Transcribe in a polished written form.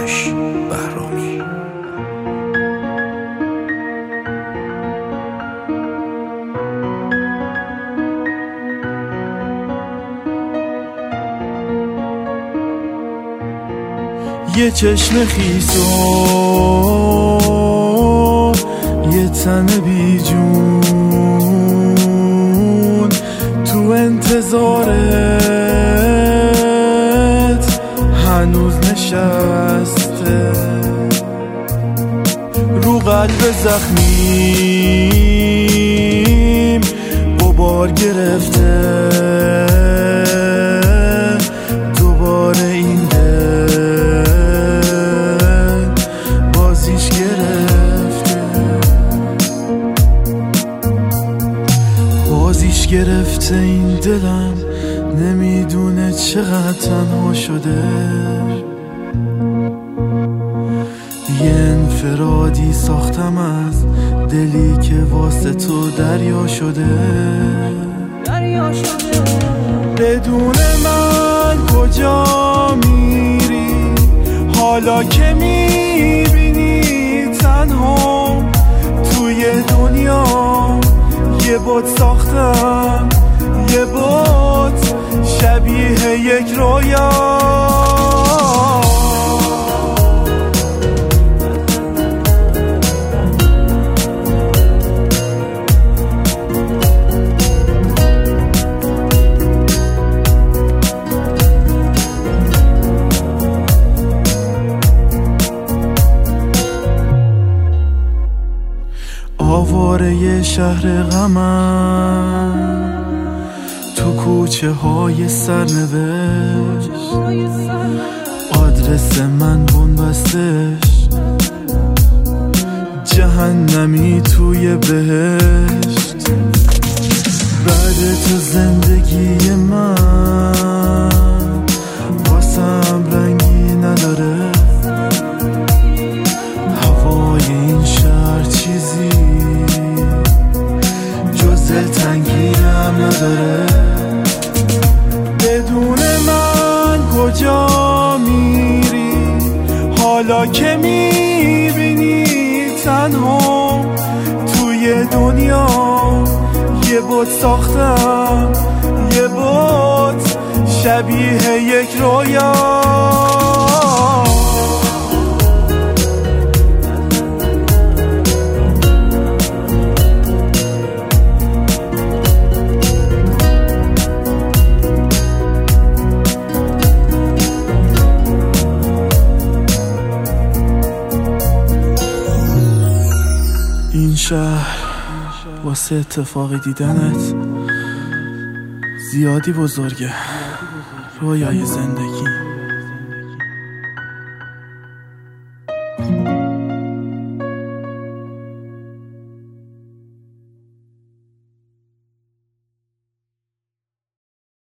آرش بهرامی. یه چشم خیس و یه تن بی جون تو انتظارت هنوز نشسته، رو قلب زخمیم غبار گرفته، دوباره این بازیش گرفته این دلم، نمیدونه چقدر تنها شده. یه انفرادی ساختم از دلی که واسه تو دریا شده. بدون من کجا میری حالا که میبینی تنها توی دنیا؟ یه بت ساختم، یه بت شبیه یک رویا. آواره یه شهر غمم تو کوچه های سرنوشت، آدرس من بنبستش جهنمی توی بهشت. بعد تو زندگی من واسم رنگی نداره، هوای این شهر چیزی جز دلتنگیم نداره. بدون من کجا میری حالا که میبینی تنها توی دنیا؟ یه بت ساختم، یه بت شبیه یک رویا. این شهر واسه اتفاقی دیدنت زیادی بزرگه، رویای زندگی.